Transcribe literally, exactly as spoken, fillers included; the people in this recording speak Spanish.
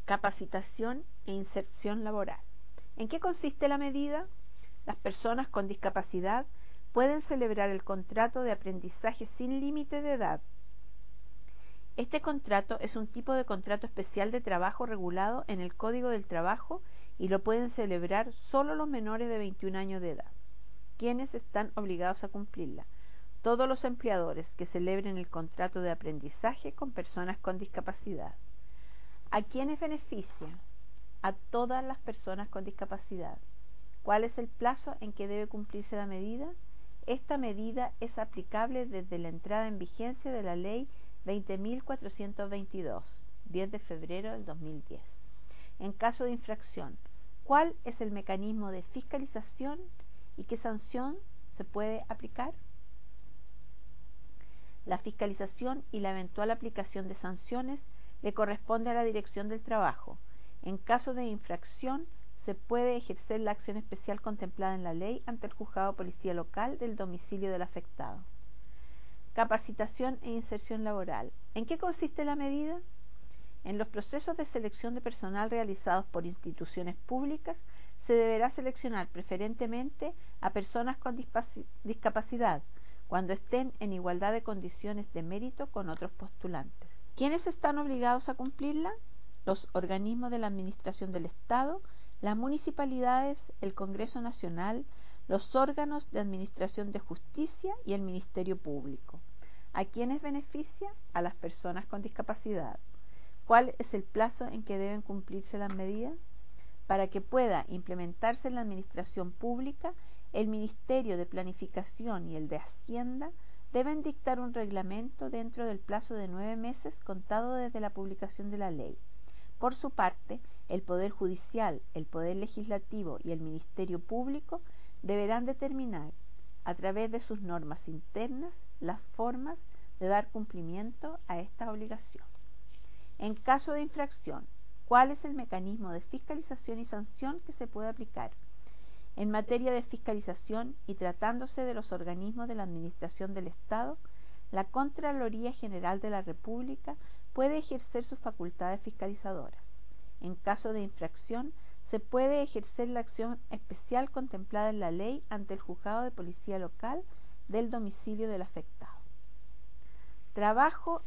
Capacitación e inserción laboral. ¿En qué consiste la medida? Las personas con discapacidad pueden celebrar el contrato de aprendizaje sin límite de edad. Este contrato es un tipo de contrato especial de trabajo regulado en el Código del Trabajo y lo pueden celebrar solo los menores de veintiún años de edad. ¿Quiénes están obligados a cumplirla? Todos los empleadores que celebren el contrato de aprendizaje con personas con discapacidad. ¿A quiénes beneficia? A todas las personas con discapacidad. ¿Cuál es el plazo en que debe cumplirse la medida? Esta medida es aplicable desde la entrada en vigencia de la Ley veinte mil cuatrocientos veintidós, diez de febrero del dos mil diez. En caso de infracción, ¿cuál es el mecanismo de fiscalización y qué sanción se puede aplicar? La fiscalización y la eventual aplicación de sanciones le corresponde a la Dirección del Trabajo. En caso de infracción, se puede ejercer la acción especial contemplada en la ley ante el juzgado de policía local del domicilio del afectado. Capacitación e inserción laboral. ¿En qué consiste la medida? En los procesos de selección de personal realizados por instituciones públicas, se deberá seleccionar preferentemente a personas con discapacidad, cuando estén en igualdad de condiciones de mérito con otros postulantes. ¿Quiénes están obligados a cumplirla? Los organismos de la Administración del Estado, las municipalidades, el Congreso Nacional, los órganos de administración de justicia y el Ministerio Público. ¿A quiénes beneficia? A las personas con discapacidad. ¿Cuál es el plazo en que deben cumplirse las medidas? Para que pueda implementarse en la administración pública, el Ministerio de Planificación y el de Hacienda deben dictar un reglamento dentro del plazo de nueve meses contado desde la publicación de la ley. Por su parte, el Poder Judicial, el Poder Legislativo y el Ministerio Público deberán determinar, a través de sus normas internas, las formas de dar cumplimiento a esta obligación. En caso de infracción, ¿cuál es el mecanismo de fiscalización y sanción que se puede aplicar? En materia de fiscalización y tratándose de los organismos de la Administración del Estado, la Contraloría General de la República puede ejercer sus facultades fiscalizadoras. En caso de infracción, se puede ejercer la acción especial contemplada en la ley ante el juzgado de policía local del domicilio del afectado. Trabajo